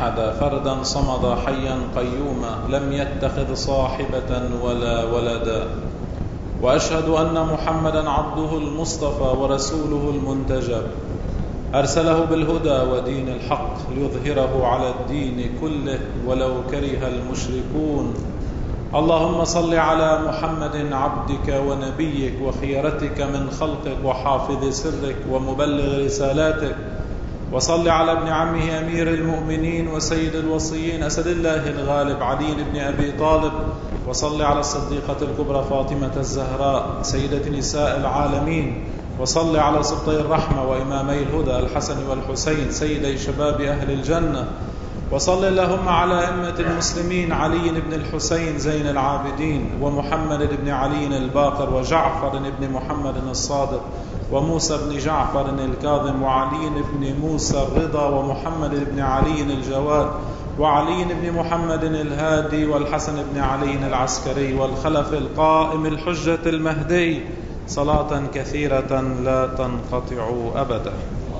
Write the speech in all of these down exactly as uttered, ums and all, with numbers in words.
أحد فردا صمد حيا قيوما لم يتخذ صاحبة ولا ولدا، وأشهد أن محمدا عبده المصطفى ورسوله المنتجب، أرسله بالهدى ودين الحق ليظهره على الدين كله ولو كره المشركون. اللهم صل على محمد عبدك ونبيك وخيرتك من خلقك وحافظ سرك ومبلغ رسالاتك، وصل على ابن عمه أمير المؤمنين وسيد الوصيين أسد الله الغالب علي بن أبي طالب، وصل على الصديقة الكبرى فاطمة الزهراء سيدة نساء العالمين، وصل على سبطي الرحمة وإمامي الهدى الحسن والحسين سيدي شباب أهل الجنة، وصل اللهم على أئمة المسلمين علي بن الحسين زين العابدين ومحمد بن علي الباقر وجعفر بن محمد الصادق وموسى بن جعفر الكاظم وعلي بن موسى الرضا ومحمد بن علي الجواد وعلي بن محمد الهادي والحسن بن علي العسكري والخلف القائم الحجة المهدي، صلاة كثيرة لا تنقطع أبدا.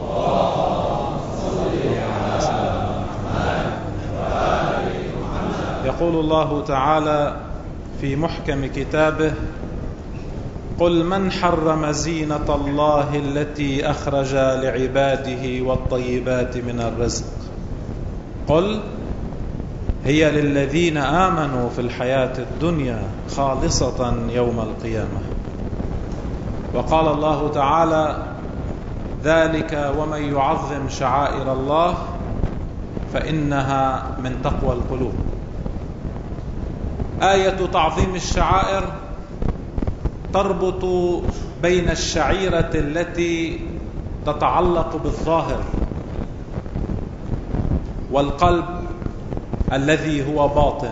يقول الله تعالى في محكم كتابه: قل من حرم زينة الله التي أخرج لعباده والطيبات من الرزق، قل هي للذين آمنوا في الحياة الدنيا خالصة يوم القيامة. وقال الله تعالى: ذلك ومن يعظم شعائر الله فإنها من تقوى القلوب. آية تعظيم الشعائر تربط بين الشعيرة التي تتعلق بالظاهر والقلب الذي هو باطن.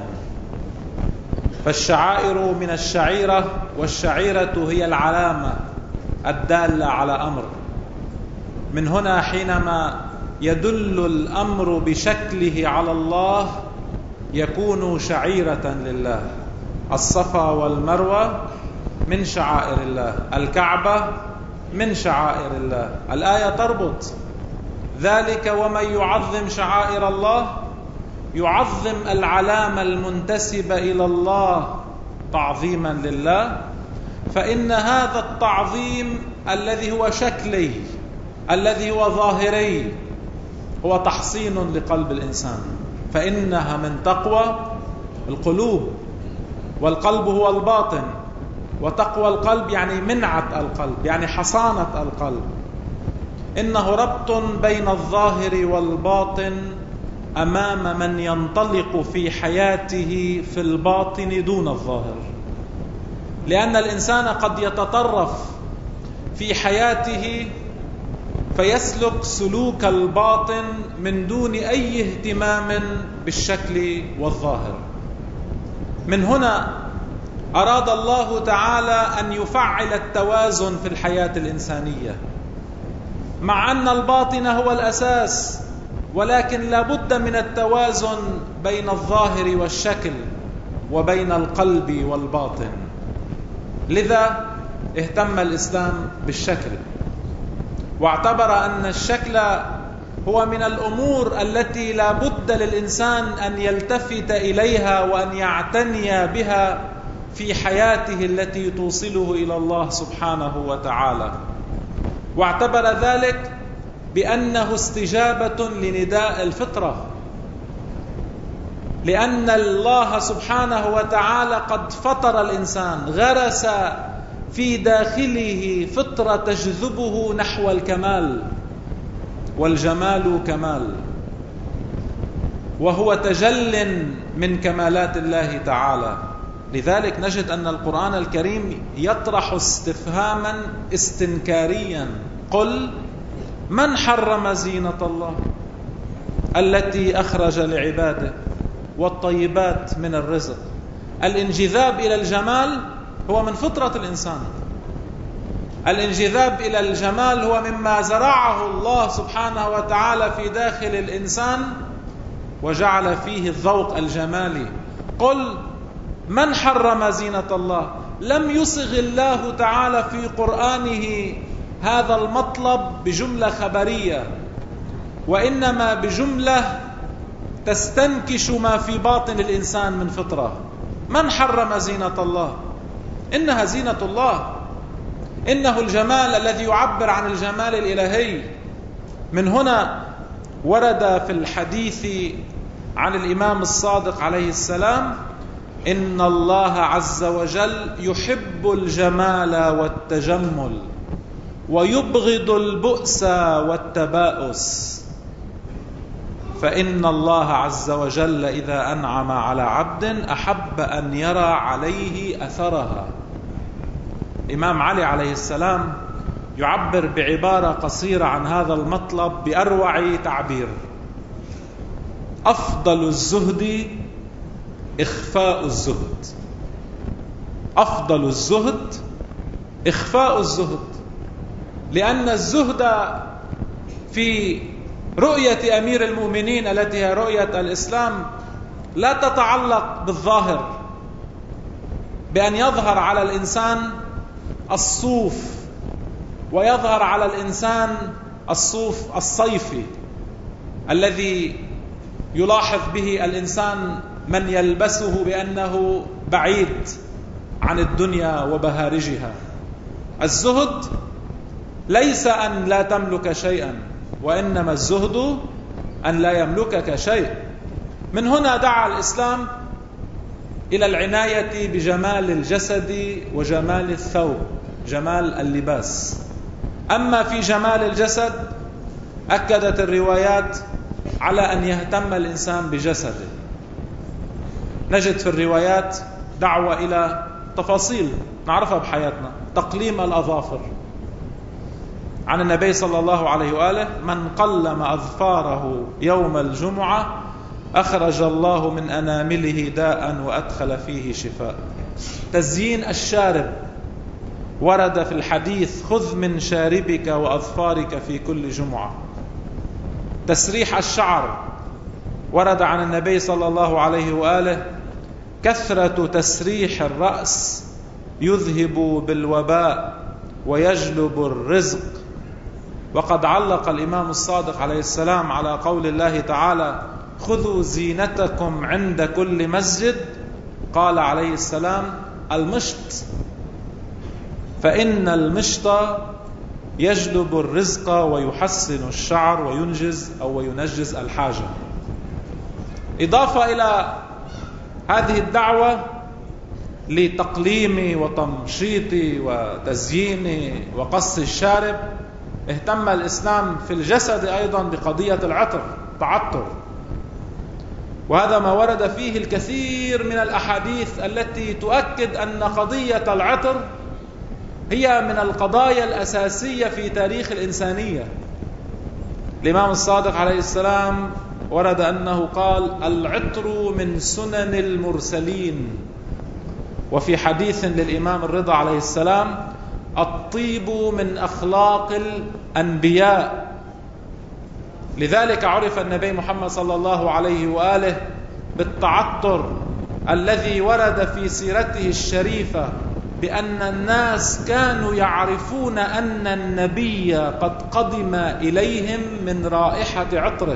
فالشعائر من الشعيرة، والشعيرة هي العلامة الدالة على أمر. من هنا حينما يدل الأمر بشكله على الله يكون شعيرة لله. الصفا والمروة من شعائر الله، الكعبة من شعائر الله. الآية تربط ذلك ومن يعظم شعائر الله، يعظم العلامة المنتسبة إلى الله تعظيما لله، فإن هذا التعظيم الذي هو شكلي الذي هو ظاهري هو تحصين لقلب الإنسان، فإنها من تقوى القلوب، والقلب هو الباطن، وتقوى القلب يعني منعة القلب، يعني حصانة القلب. إنه ربط بين الظاهر والباطن أمام من ينطلق في حياته في الباطن دون الظاهر، لأن الإنسان قد يتطرف في حياته فيسلك سلوك الباطن من دون أي اهتمام بالشكل والظاهر. من هنا أراد الله تعالى أن يفعل التوازن في الحياة الإنسانية، مع أن الباطن هو الأساس، ولكن لا بد من التوازن بين الظاهر والشكل وبين القلب والباطن. لذا اهتم الإسلام بالشكل، واعتبر أن الشكل هو من الأمور التي لا بد للإنسان أن يلتفت إليها وأن يعتني بها في حياته التي توصله إلى الله سبحانه وتعالى. واعتبر ذلك بأنه استجابة لنداء الفطرة، لأن الله سبحانه وتعالى قد فطر الإنسان، غرس في داخله فطرة تجذبه نحو الكمال، والجمال كمال، وهو تجل من كمالات الله تعالى. لذلك نجد أن القرآن الكريم يطرح استفهاما استنكاريا: قل من حرم زينة الله التي أخرج لعباده والطيبات من الرزق. الانجذاب إلى الجمال هو من فطرة الإنسان. الانجذاب إلى الجمال هو مما زرعه الله سبحانه وتعالى في داخل الإنسان وجعل فيه الذوق الجمالي. قل من حرم زينة الله. لم يصغ الله تعالى في قرآنه هذا المطلب بجملة خبرية، وإنما بجملة تستنكش ما في باطن الإنسان من فطرة. من حرم زينة الله؟ إنها زينة الله، إنه الجمال الذي يعبر عن الجمال الإلهي. من هنا ورد في الحديث عن الإمام الصادق عليه السلام: إن الله عز وجل يحب الجمال والتجمل ويبغض البؤس والتباؤس. فإن الله عز وجل إذا أنعم على عبد أحب أن يرى عليه أثرها. الإمام علي عليه السلام يعبر بعبارة قصيرة عن هذا المطلب بأروع تعبير: أفضل الزهد إخفاء الزهد. أفضل الزهد إخفاء الزهد، لأن الزهد في رؤية أمير المؤمنين التي هي رؤية الإسلام لا تتعلق بالظاهر، بأن يظهر على الإنسان الصوف ويظهر على الإنسان الصوف الصيفي الذي يلاحظ به الإنسان من يلبسه بأنه بعيد عن الدنيا وبهارجها. الزهد ليس أن لا تملك شيئا، وإنما الزهد أن لا يملكك شيء. من هنا دعا الإسلام إلى العناية بجمال الجسد وجمال الثوب، جمال اللباس. أما في جمال الجسد أكدت الروايات على أن يهتم الإنسان بجسده. نجد في الروايات دعوة إلى تفاصيل نعرفها بحياتنا: تقليم الأظافر. عن النبي صلى الله عليه وآله: من قلم أظفاره يوم الجمعة أخرج الله من أنامله داء وأدخل فيه شفاء. تزيين الشارب ورد في الحديث: خذ من شاربك وأظفارك في كل جمعة. تسريح الشعر ورد عن النبي صلى الله عليه وآله: كثرة تسريح الرأس يذهب بالوباء ويجلب الرزق. وقد علق الإمام الصادق عليه السلام على قول الله تعالى: خذوا زينتكم عند كل مسجد، قال عليه السلام: المشط، فإن المشط يجلب الرزق ويحسن الشعر وينجز أو وينجز الحاجة. إضافة إلى هذه الدعوة لتقليم وتمشيط وتزيين وقص الشارب، اهتم الإسلام في الجسد أيضا بقضية العطر، تعطر. وهذا ما ورد فيه الكثير من الأحاديث التي تؤكد أن قضية العطر هي من القضايا الأساسية في تاريخ الإنسانية. الإمام الصادق عليه السلام ورد أنه قال: العطر من سنن المرسلين. وفي حديث للإمام الرضا عليه السلام: الطيب من أخلاق الأنبياء. لذلك عرف النبي محمد صلى الله عليه وآله بالتعطر الذي ورد في سيرته الشريفة بأن الناس كانوا يعرفون أن النبي قد قدم إليهم من رائحة عطره.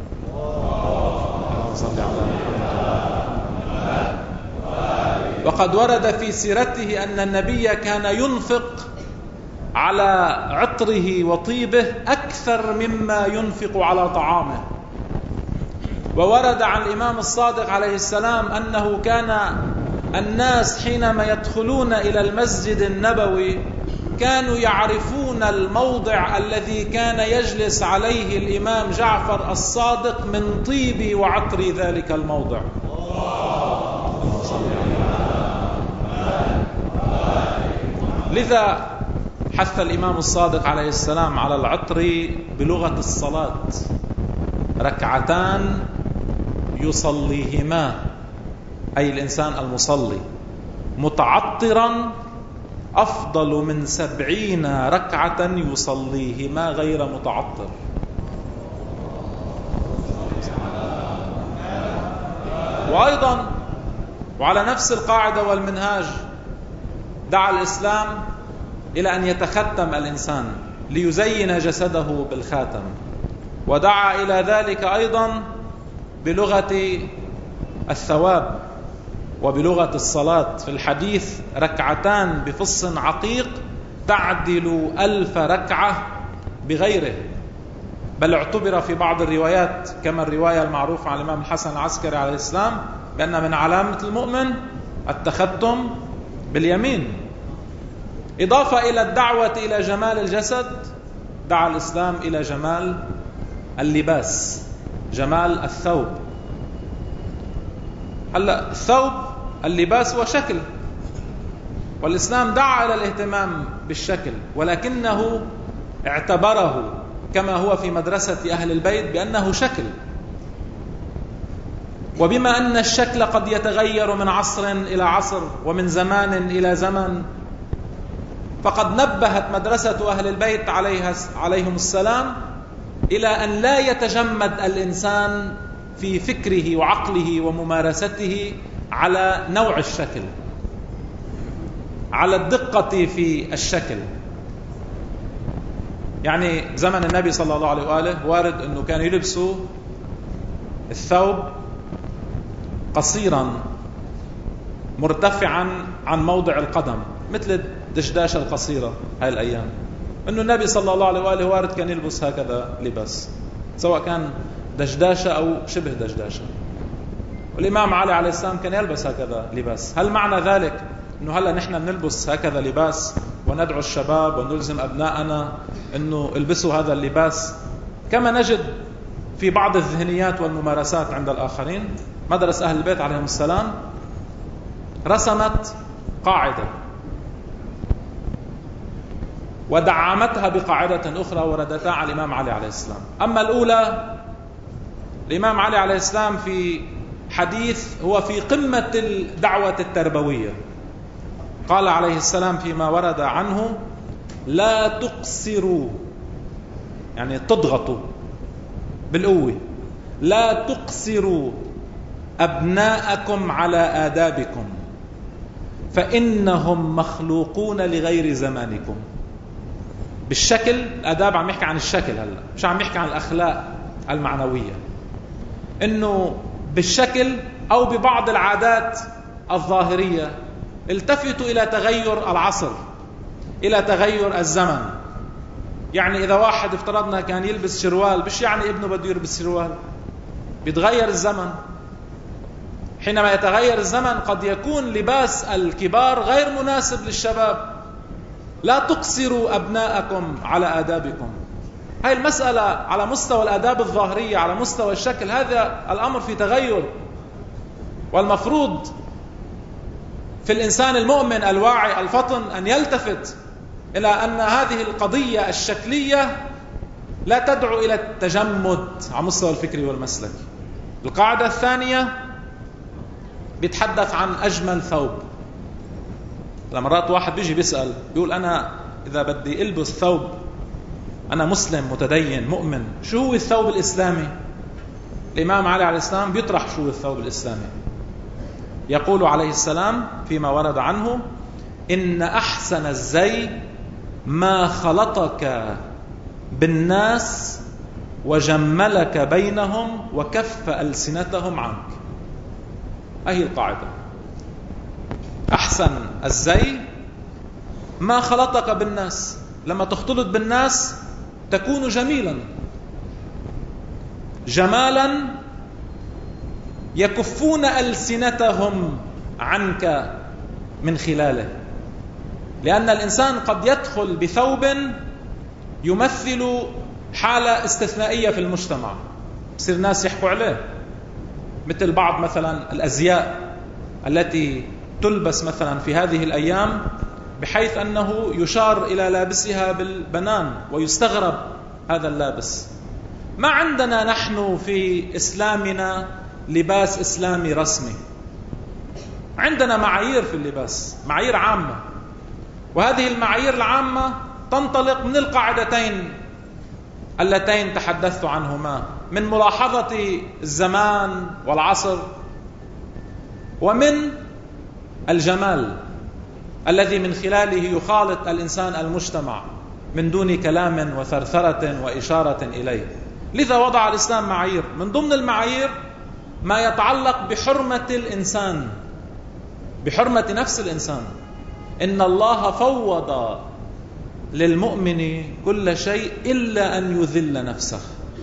وقد ورد في سيرته أن النبي كان ينفق على عطره وطيبه أكثر مما ينفق على طعامه. وورد عن الإمام الصادق عليه السلام أنه كان الناس حينما يدخلون إلى المسجد النبوي كانوا يعرفون الموضع الذي كان يجلس عليه الإمام جعفر الصادق من طيب وعطر ذلك الموضع. لذا حث الإمام الصادق عليه السلام على العطر بلغة الصلاة: ركعتان يصليهما، أي الإنسان المصلي، متعطرا أفضل من سبعين ركعة يصليهما غير متعطر. وأيضا وعلى نفس القاعدة والمنهاج دعا الإسلام إلى أن يتختم الإنسان ليزين جسده بالخاتم، ودعا إلى ذلك أيضا بلغة الثواب وبلغة الصلاة في الحديث: ركعتان بفص عقيق تعدل ألف ركعة بغيره. بل اعتبر في بعض الروايات كما الرواية المعروفة عن الإمام الحسن العسكري عليه السلام بأن من علامة المؤمن التختم باليمين. إضافة إلى الدعوة إلى جمال الجسد، دعا الإسلام إلى جمال اللباس، جمال الثوب. هلا الثوب اللباس هو شكل، والإسلام دعا إلى الاهتمام بالشكل، ولكنه اعتبره كما هو في مدرسة أهل البيت بأنه شكل. وبما أن الشكل قد يتغير من عصر إلى عصر ومن زمان إلى زمن، فقد نبهت مدرسة أهل البيت عليها عليهم السلام إلى أن لا يتجمد الإنسان في فكره وعقله وممارسته على نوع الشكل، على الدقة في الشكل. يعني زمن النبي صلى الله عليه وآله وارد أنه كان يلبسوا الثوب قصيرا مرتفعا عن موضع القدم، مثل الدشداشة القصيرة هاي الأيام. أنه النبي صلى الله عليه وآله وارد كان يلبس هكذا لباس، سواء كان دشداشة أو شبه دشداشة. والإمام علي عليه السلام كان يلبس هكذا لباس. هل معنى ذلك أنه هلأ نحن نلبس هكذا لباس وندعو الشباب ونلزم أبناءنا أنه البسوا هذا اللباس؟ كما نجد في بعض الذهنيات والممارسات عند الآخرين، مدرسة أهل البيت عليهم السلام رسمت قاعدة ودعمتها بقاعدة أخرى وردتها على الإمام علي عليه السلام. أما الأولى، الإمام علي عليه السلام في حديث هو في قمة الدعوة التربوية قال عليه السلام فيما ورد عنه: لا تقصروا، يعني تضغطوا بالقوة، لا تقصروا أبناءكم على آدابكم فإنهم مخلوقون لغير زمانكم. بالشكل، الآداب عم يحكي عن الشكل، هلا مش عم يحكي عن الأخلاق المعنوية. إنه بالشكل أو ببعض العادات الظاهرية التفتوا إلى تغير العصر، إلى تغير الزمن. يعني إذا واحد افترضنا كان يلبس شروال، مش يعني ابنه بده يلبس شروال، بيتغير الزمن. حينما يتغير الزمن قد يكون لباس الكبار غير مناسب للشباب. لا تقصروا أبناءكم على آدابكم. هاي المسألة على مستوى الآداب الظاهرية، على مستوى الشكل، هذا الأمر في تغير. والمفروض في الإنسان المؤمن الواعي الفطن أن يلتفت إلى أن هذه القضية الشكلية لا تدعو إلى التجمد على مستوى الفكري والمسلكي. القاعدة الثانية بيتحدث عن أجمل ثوب. لمرات واحد بيجي بيسأل بيقول: أنا إذا بدي ألبس ثوب، أنا مسلم متدين مؤمن، شو هو الثوب الإسلامي؟ الإمام علي عليه السلام بيطرح شو هو الثوب الإسلامي. يقول عليه السلام فيما ورد عنه: إن أحسن الزي ما خلطك بالناس وجملك بينهم وكف ألسنتهم عنك. هذه القاعدة. أحسن الزي ما خلطك بالناس، لما تختلط بالناس تكون جميلا، جمالا يكفون ألسنتهم عنك من خلاله. لأن الإنسان قد يدخل بثوب يمثل حالة استثنائية في المجتمع، يصير الناس يحكوا عليه، مثل بعض مثلا الأزياء التي تلبس مثلا في هذه الأيام بحيث أنه يشار إلى لابسها بالبنان ويستغرب هذا اللابس. ما عندنا نحن في إسلامنا لباس إسلامي رسمي، عندنا معايير في اللباس، معايير عامة، وهذه المعايير العامة تنطلق من القاعدتين اللتين تحدثت عنهما، من ملاحظة الزمان والعصر، ومن الجمال الذي من خلاله يخالط الإنسان المجتمع من دون كلام وثرثرة وإشارة إليه. لذا وضع الإسلام معايير، من ضمن المعايير ما يتعلق بحرمة الإنسان، بحرمة نفس الإنسان. إن الله فوض للمؤمن كل شيء إلا أن يذل نفسه.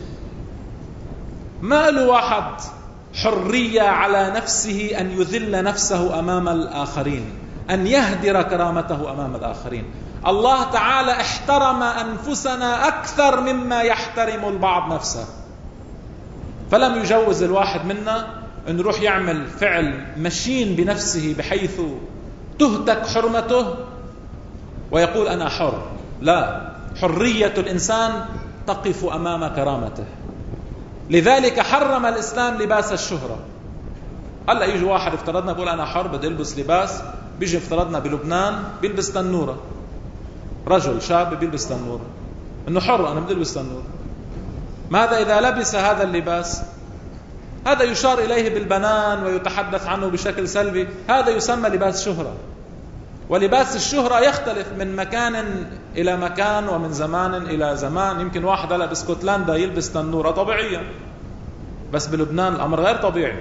ما له واحد حرية على نفسه أن يذل نفسه أمام الآخرين، أن يهدر كرامته أمام الآخرين. الله تعالى احترم أنفسنا أكثر مما يحترم البعض نفسه، فلم يجوز الواحد منا أن يروح يعمل فعل مشين بنفسه بحيث تهتك حرمته ويقول أنا حر. لا، حرية الإنسان تقف أمام كرامته. لذلك حرم الإسلام لباس الشهرة. هلا يجي واحد افترضنا بقول أنا حر بدي ألبس لباس، بيجي افترضنا بلبنان بيلبس تنورة، رجل شاب بيلبس تنورة، إنه حر أنا بدي ألبس تنورة. ماذا إذا لبس هذا اللباس؟ هذا يشار إليه بالبنان ويتحدث عنه بشكل سلبي، هذا يسمى لباس شهرة. ولباس الشهرة يختلف من مكان إلى مكان ومن زمان إلى زمان. يمكن واحد هلا باسكتلندا يلبس تنورة طبيعية، بس بلبنان الأمر غير طبيعي.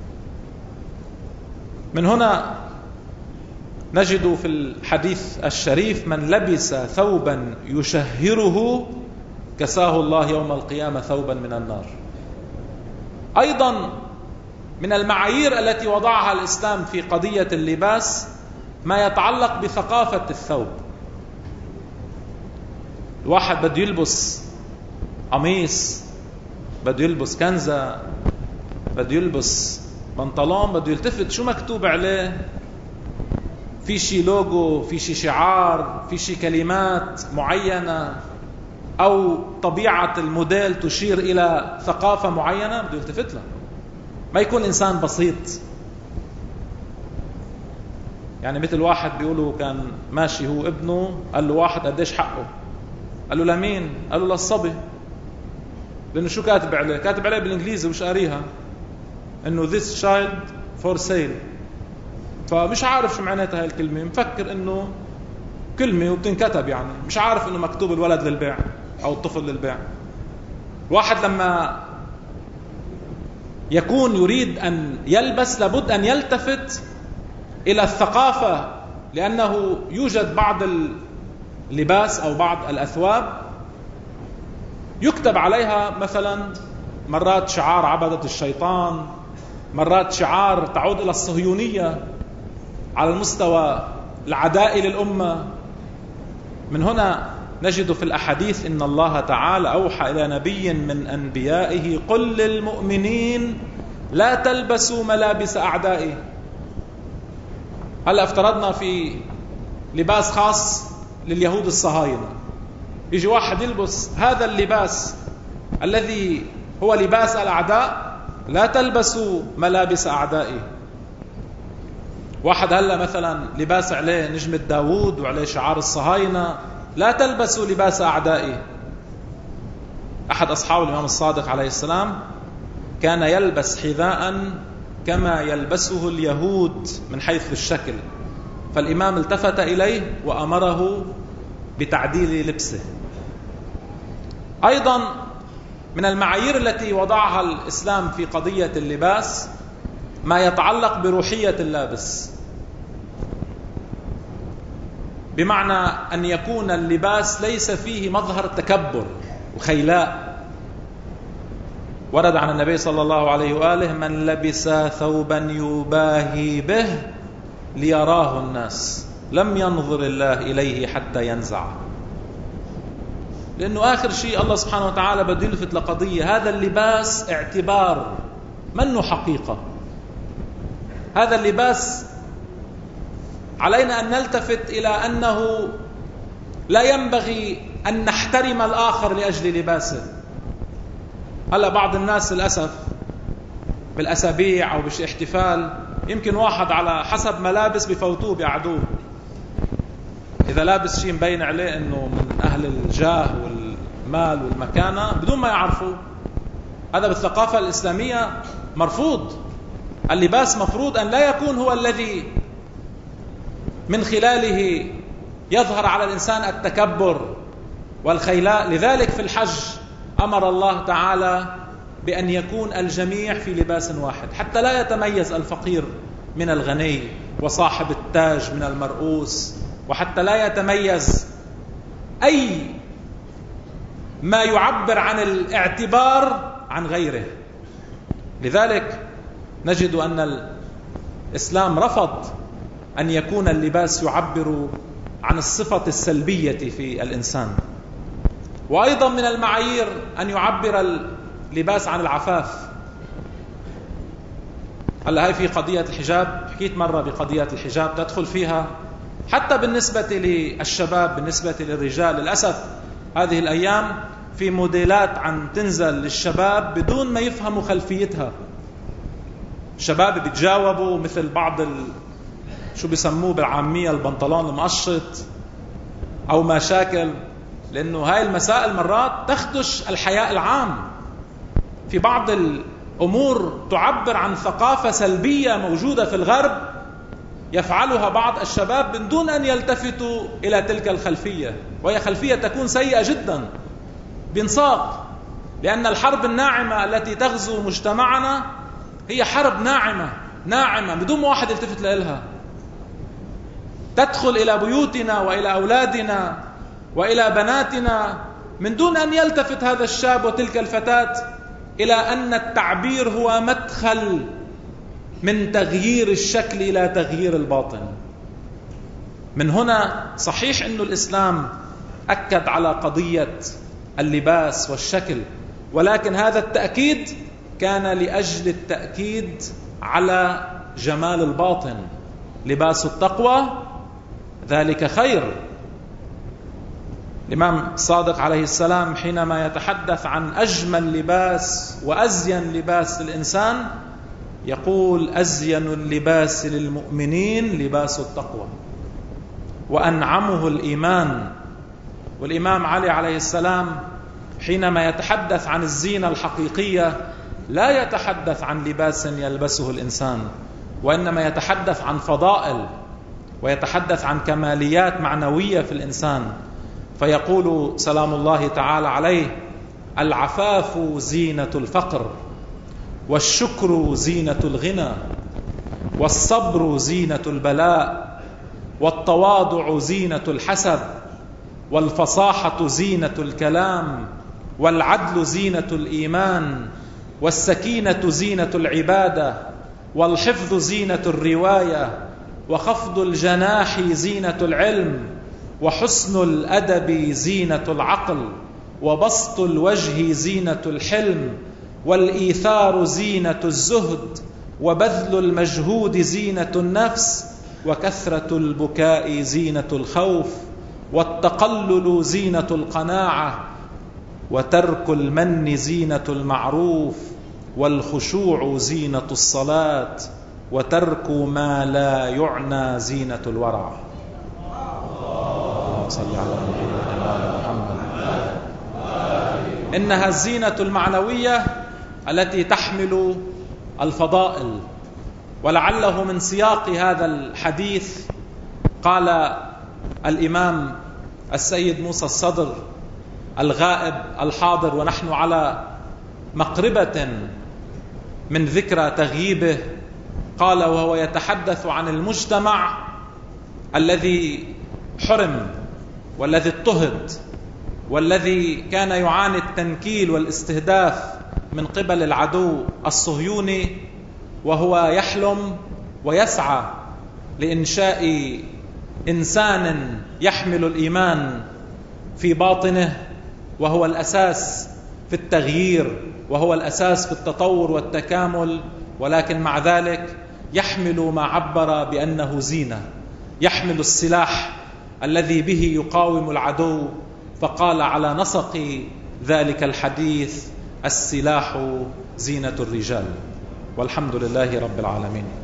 من هنا نجد في الحديث الشريف من لبس ثوبا يشهره كساه الله يوم القيامة ثوبا من النار. أيضا من المعايير التي وضعها الإسلام في قضية اللباس ما يتعلق بثقافة الثوب. الواحد بده يلبس قميص، بده يلبس كنزة، بده يلبس بنطلون، بده يلتفت شو مكتوب عليه، في شي لوجو، في شي شعار، في شي كلمات معينة، أو طبيعة الموديل تشير إلى ثقافة معينة، بده يلتفت لها. ما يكون إنسان بسيط. يعني مثل واحد بيقولوا كان ماشي هو ابنه، قال له واحد قديش حقه؟ قال له لمين؟ قال له للصبي. لأنه شو كاتب عليه؟ كاتب عليه بالإنجليزي وش قاريها إنه this child for sale. فمش عارف شو معناتها هاي الكلمة، مفكر إنه كلمة وبتنكتب، يعني مش عارف إنه مكتوب الولد للبيع أو الطفل للبيع. واحد لما يكون يريد أن يلبس لابد أن يلتفت إلى الثقافة، لأنه يوجد بعض اللباس أو بعض الأثواب يكتب عليها مثلا مرات شعار عبدة الشيطان، مرات شعار تعود إلى الصهيونية على المستوى العدائي للأمة. من هنا نجد في الأحاديث إن الله تعالى أوحى إلى نبي من أنبيائه قل للمؤمنين لا تلبسوا ملابس أعدائي. هلا افترضنا في لباس خاص لليهود الصهاينة، يجي واحد يلبس هذا اللباس الذي هو لباس الأعداء، لا تلبسوا ملابس أعدائي. واحد هلا مثلا لباس عليه نجمة داوود وعليه شعار الصهاينة، لا تلبسوا لباس أعدائي. أحد أصحاب الإمام الصادق عليه السلام كان يلبس حذاء كما يلبسه اليهود من حيث الشكل، فالإمام التفت إليه وأمره بتعديل لبسه. أيضا من المعايير التي وضعها الإسلام في قضية اللباس ما يتعلق بروحية اللابس، بمعنى أن يكون اللباس ليس فيه مظهر تكبر وخيلاء. ورد عن النبي صلى الله عليه وآله من لبس ثوبا يباهي به ليراه الناس لم ينظر الله إليه حتى ينزع. لأنه آخر شيء الله سبحانه وتعالى بده يلفت لقضية، هذا اللباس اعتبار منه حقيقة. هذا اللباس علينا أن نلتفت إلى أنه لا ينبغي أن نحترم الآخر لأجل لباسه. هلا بعض الناس للأسف بالأسابيع أو بالاحتفال يمكن واحد على حسب ملابس بفوتوه بيعدوه، إذا لابس شيء مبين عليه أنه من أهل الجاه والمال والمكانة بدون ما يعرفوا. هذا بالثقافة الإسلامية مرفوض. اللباس مفروض أن لا يكون هو الذي من خلاله يظهر على الإنسان التكبر والخيلاء. لذلك في الحج أمر الله تعالى بأن يكون الجميع في لباس واحد، حتى لا يتميز الفقير من الغني وصاحب التاج من المرؤوس، وحتى لا يتميز أي ما يعبر عن الاعتبار عن غيره. لذلك نجد أن الإسلام رفض أن يكون اللباس يعبر عن الصفة السلبية في الإنسان. وأيضا من المعايير أن يعبر اللباس عن العفاف. هلا هاي في قضية الحجاب، حكيت مرة بقضية الحجاب تدخل فيها حتى بالنسبة للشباب، بالنسبة للرجال. للأسف هذه الأيام في موديلات عم تنزل للشباب بدون ما يفهموا خلفيتها. الشباب بيتجاوبوا مثل بعض ال... شو بيسموه بالعامية البنطلون المقشط أو ما شاكل، لأنه هاي المسائل مرات تخدش الحياء العام. في بعض الأمور تعبر عن ثقافة سلبية موجودة في الغرب يفعلها بعض الشباب من دون أن يلتفتوا إلى تلك الخلفية، وهي خلفية تكون سيئة جدا بانساق، لأن الحرب الناعمة التي تغزو مجتمعنا هي حرب ناعمة ناعمة بدون ما واحد يلتفت لها، تدخل إلى بيوتنا وإلى أولادنا وإلى بناتنا من دون أن يلتفت هذا الشاب وتلك الفتاة إلى أن التعبير هو مدخل من تغيير الشكل إلى تغيير الباطن. من هنا صحيح أن الإسلام أكد على قضية اللباس والشكل، ولكن هذا التأكيد كان لأجل التأكيد على جمال الباطن. لباس التقوى ذلك خير. الإمام الصادق عليه السلام حينما يتحدث عن أجمل لباس وأزين لباس الإنسان يقول: أزين اللباس للمؤمنين لباس التقوى وأنعمه الإيمان. والإمام علي عليه السلام حينما يتحدث عن الزينة الحقيقية لا يتحدث عن لباس يلبسه الإنسان، وإنما يتحدث عن فضائل ويتحدث عن كماليات معنوية في الإنسان. فيقول سلام الله تعالى عليه: العفاف زينة الفقر، والشكر زينة الغنى، والصبر زينة البلاء، والتواضع زينة الحسب، والفصاحة زينة الكلام، والعدل زينة الإيمان، والسكينة زينة العبادة، والحفظ زينة الرواية، وخفض الجناح زينة العلم، وحسن الأدب زينة العقل، وبسط الوجه زينة الحلم، والإيثار زينة الزهد، وبذل المجهود زينة النفس، وكثرة البكاء زينة الخوف، والتقلل زينة القناعة، وترك المن زينة المعروف، والخشوع زينة الصلاة، وترك ما لا يعنى زينة الورع. اللهم صل على محمد. إنها الزينة المعنوية التي تحمل الفضائل. ولعله من سياق هذا الحديث قال الإمام السيد موسى الصدر الغائب الحاضر ونحن على مقربة من ذكرى تغييبه، قال وهو يتحدث عن المجتمع الذي حرم والذي اضطهد والذي كان يعاني التنكيل والاستهداف من قبل العدو الصهيوني، وهو يحلم ويسعى لإنشاء إنسان يحمل الإيمان في باطنه، وهو الأساس في التغيير وهو الأساس في التطور والتكامل، ولكن مع ذلك يحمل ما عبر بأنه زينة، يحمل السلاح الذي به يقاوم العدو. فقال على نسق ذلك الحديث: السلاح زينة الرجال. والحمد لله رب العالمين.